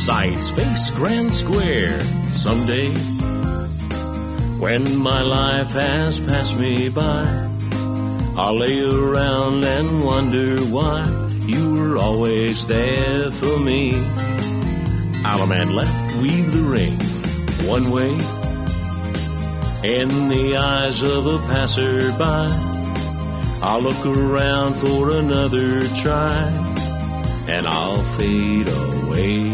Sights face grand square. Someday, when my life has passed me by, I'll lay around and wonder why you were always there for me. Alaman left, weave the ring one way. In the eyes of a passerby, I'll look around for another try, and I'll fade away.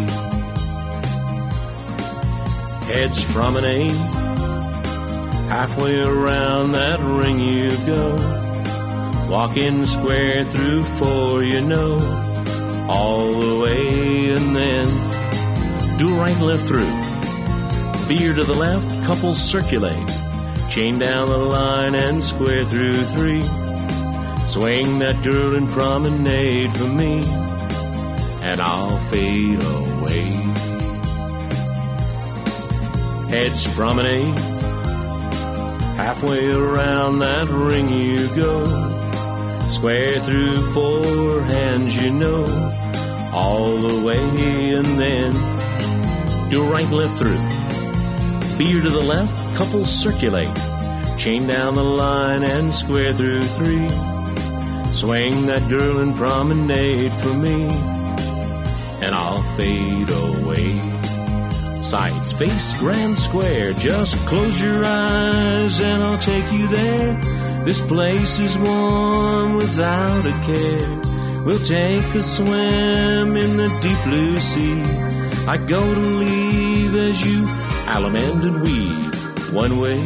Heads promenade, halfway around that ring you go. Walking square through four, you know, all the way, and then do a right and left through. Veer to the left, couples circulate. Chain down the line and square through three. Swing that girl and promenade for me, and I'll fade away. Heads promenade, halfway around that ring you go. Square through four hands, you know, all the way, and then do a right and left through. Veer to the left, couples circulate. Chain down the line and square through three. Swing that girl and promenade for me, and I'll fade away. Sights face grand square. Just close your eyes and I'll take you there. This place is warm without a care. We'll take a swim in the deep blue sea. I go to leave as you allemande and weave one way.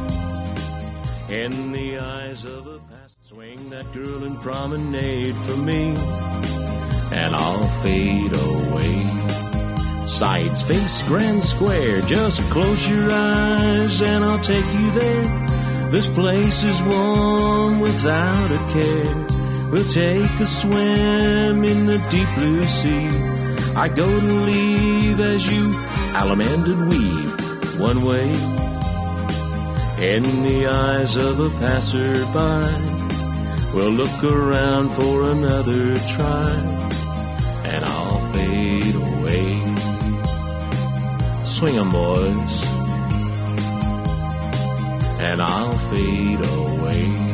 In the eyes of a past, swing that girl and promenade for me, and I'll fade away. Sights face grand square. Just close your eyes and I'll take you there. This place is warm without a care. We'll take a swim in the deep blue sea. I go to leave as you allemande and weave one way. In the eyes of a passerby, we'll look around for another try, and I'll fade away. Swing 'em, boys, and I'll fade away.